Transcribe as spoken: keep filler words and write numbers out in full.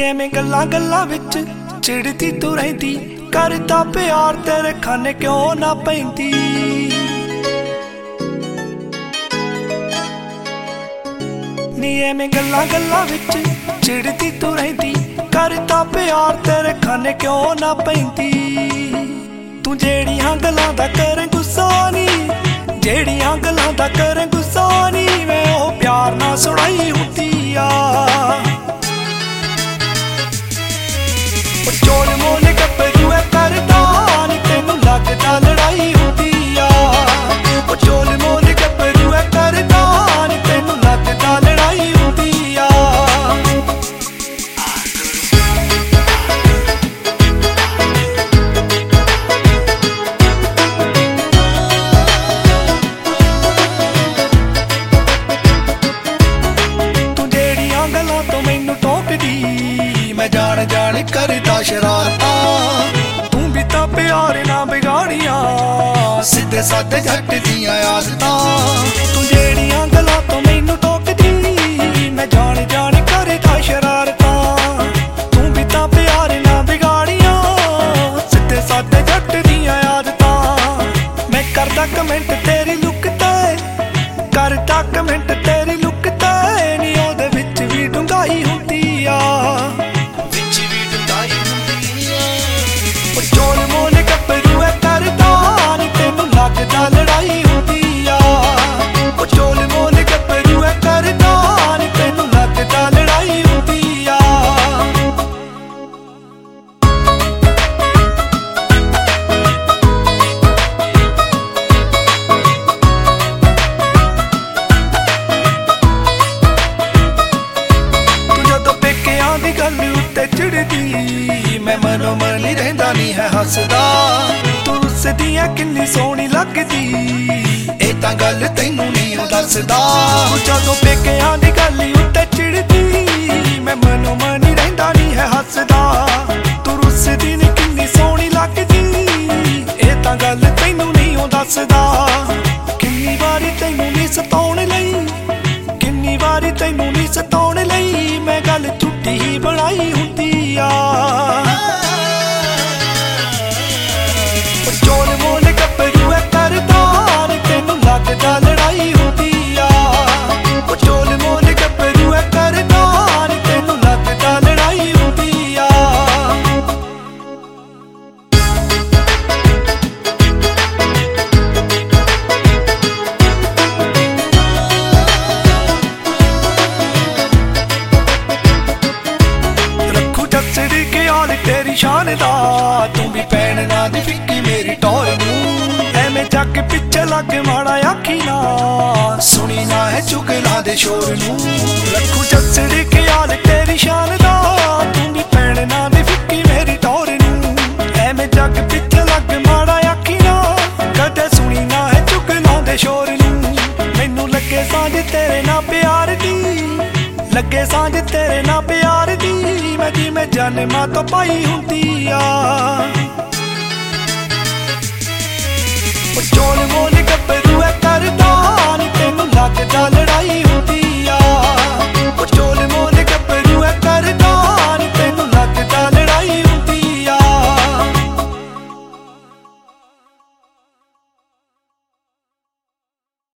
ਐਵੇਂ ਗੱਲਾਂ ਗੱਲਾਂ ਵਿੱਚ ਚਿੜਦੀ ਤੂੰ ਰਹਿੰਦੀ, ਕਰਦਾ ਪਿਆਰ ਤੇਰੇ ਖਾਨੇ ਕਿਉਂ ਨਾ ਪੈਂਦੀ। ਨੀ ਐਵੇਂ ਗੱਲਾਂ ਗੱਲਾਂ ਵਿੱਚ ਚਿੜਦੀ ਤੂੰ ਰਹਿੰਦੀ, ਕਰਦਾ ਪਿਆਰ ਤੇਰੇ ਖਾਨੇ ਕਿਉਂ ਨਾ ਪੈਂਦੀ। ਤੂੰ ਜਿਹੜੀਆਂ ਗੱਲਾਂ ਦਾ ਕਰੇ ਗੁੱਸਾ ਨੀ, ਜਿਹੜੀਆਂ ਗੱਲਾਂ ਦਾ ਕਰੇ ਗੁੱਸਾ ਨੀ, ਮੈਂ ਉਹ ਪਿਆਰ ਨਾਲ ਸੁਣਾਈ ਹੁੰਦੀ ਆ। ਚੋਲ ਮੋਲ ਗੱਭਰੂ ਐ ਕਰਦਾ ਨੀ, ਤੈਨੂੰ ਲੱਗਦਾ ਲੜਾਈ ਹੁੰਦੀ ਆ। ਉਹ ਚੋਲ ਮੋਲ ਗੱਭਰੂ ਐ ਕਰਦਾ ਨੀ, ਤੈਨੂੰ ਲੱਗਦਾ ਲੜਾਈ ਹੁੰਦੀ ਆ। ਤੂੰ ਜਿਹੜੀਆਂ ਗੱਲਾਂ ਤੋਂ ਮੈਨੂੰ ਟੋਕਦੀ, ਮੈਂ ਜਾਣ ਜਾਣ ਕਰਦਾ ਸ਼ਰਾਰਤਾਂ। ਤੂੰ ਵੀ ਤਾਂ ਪਿਆਰ ਨਾ ਵਿਗਾੜੀਆਂ, ਸਿੱਧੇ ਸਾਦੇ ਜੱਟ ਦੀਆਂ ਆਦਤਾਂ। ਤੂੰ ਜਿਹੜੀਆਂ ਗੱਲਾਂ ਤੋਂ ਮੈਨੂੰ ਟੋਕਦੀ, ਮੈਂ ਜਾਣ ਜਾਣ ਕਰਦਾ ਸ਼ਰਾਰਤਾਂ। ਤੂੰ ਵੀ ਤਾਂ ਪਿਆਰ ਨਾ ਵਿਗਾੜੀਆਂ, ਸਿੱਧੇ ਸਾਦੇ ਜੱਟ ਦੀਆਂ ਆਦਤਾਂ। ਮੈਂ ਕਰਦਾ ਕਮੈਂਟ ਤੇਰੀ ਲੁੱਕ ਤੇ, ਕਰਦਾ ਕਮੈਂਟ ਤੇਰੀ ਲੁੱਕ ਤੇ, ਨੀ ਉਹਦੇ ਵਿੱਚ ਵੀ ਡੂੰਘਾਈ ਹੁੰਦੀ ਆ। ਚੋਲ ਮੋਲ ਗੱਭਰੂ ਐ ਕਰਦਾ ਨੀ, ਤੈਨੂੰ ਲੱਗਦਾ ਲੜਾਈ ਹੁੰਦੀ ਆ। ਉਹ ਚੋਲ ਮੋਲ ਗੱਭਰੂ ਐ ਕਰਦਾ ਨੀ, ਤੈਨੂੰ ਲੱਗਦਾ ਲੜਾਈ ਹੁੰਦੀ ਆ। ਤੂੰ ਜਦੋਂ ਪੇਕਿਆਂ ਦੀ ਗੱਲ ਉੱਤੇ ਚਿੜਦੀ, ਮੈਂ ਮਨੋਂ ਮਨ ਹੀ ਰਹਿੰਦਾ ਨੀ ਹੈ ਹੱਸਦਾ। ਤੂੰ ਰੁੱਸਦੀਆਂ ਕਿੰਨੀ ਸੋਹਣੀ ਲੱਗਦੀ, ਇਹ ਤਾਂ ਗੱਲ ਤੈਨੂੰ ਨੀ ਉਹ ਦੱਸਦਾ। ਜਦੋਂ ਪੇਕਿਆਂ ਦੀ ਗੱਲ ਉੱਤੇ ਚਿੜਦੀ, ਮੈਂ ਮਨੋਂ ਮਨ ਹੀ ਰਹਿੰਦਾ ਨੀ ਹੈ ਹੱਸਦਾ। ਤੂੰ ਰੁੱਸਦੀ ਨੀ ਕਿੰਨੀ ਸੋਹਣੀ ਲੱਗਦੀ, ਇਹ ਤਾਂ ਗੱਲ ਤੈਨੂੰ ਨੀ ਉਹ ਦੱਸਦਾ। ਕਿੰਨੀ ਵਾਰੀ ਤੈਨੂੰ ਨੀ ਸਤਾਉਣ ਲਈ, ਕਿੰਨੀ ਵਾਰੀ ਤੈਨੂੰ ਨੀ ਸਤਾਉਣ ਲਈ, ਮੈਂ ਗੱਲ ਝੂਠੀ ਹੀ ਬਣਾਈ ਹੁੰਦੀ ਆ। ਚੋਲ ਮੋਲ ਗੱਭਰੂ ਐ ਕਰਦਾ ਨੀ, ਤੈਨੂੰ ਲੱਗਦਾ ਲੜਾਈ ਹੁੰਦੀ ਆ। ਉਹ ਚੋਲ ਮੋਲ ਗੱਭਰੂ ਐ ਕਰਦਾ ਨੀ, ਤੈਨੂੰ ਲੱਗਦਾ ਲੜਾਈ ਹੁੰਦੀ ਆ। ਰੱਖੂ ਜੱਸੜੀ ਖਿਆਲ ਤੇਰੀ ਸ਼ਾਨ ਦਾ, ਤੂੰ ਵੀ ਭੈਣ ਨਾ ਦੀ ਫਿੱਕੀ ਮੇਰੀ ਟੌਰ ਨੂੰ। ਐਵੇਂ ਜੱਗ ਪਿੱਛੇ ਲੱਗ ਮਾੜਾ ਆਖੀ ਨਾ, ਸੁਣੀ ਨਾ ਹੈ ਚੁਗਲਾਂ ਦੇ ਸ਼ੋਰ ਨੂੰ। ਰੱਖੂ ਜੱਸੜੀ ਖਿਆਲ ਤੇਰੀ ਸ਼ਾਨ ਦਾ, ਤੂੰ ਵੀ ਭੈਣ ਨਾ ਦੀ ਫਿੱਕੀ ਮੇਰੀ ਟੌਰ ਨੂੰ। ਐਵੇਂ ਜੱਗ ਪਿੱਛੇ ਲੱਗ ਮਾੜਾ ਆਖੀ ਨਾ, ਕਦੇ ਸੁਣੀ ਨਾ ਹੈ ਚੁਗਲਾਂ ਦੇ ਸ਼ੋਰ ਨੂੰ। ਮੈਨੂੰ ਲੱਗੇ ਸਾਂਝ ਤੇਰੇ ਨਾਲ ਪਿਆਰ ਦੀ, ਲੱਗੇ ਸਾਂਝ ਤੇਰੇ ਨਾਲ ਪਿਆਰ ਦੀ, ਮੈਂ ਜਿਵੇਂ ਜਨਮਾਂ ਤੋਂ ਪਾਈ ਹੁੰਦੀ ਆ।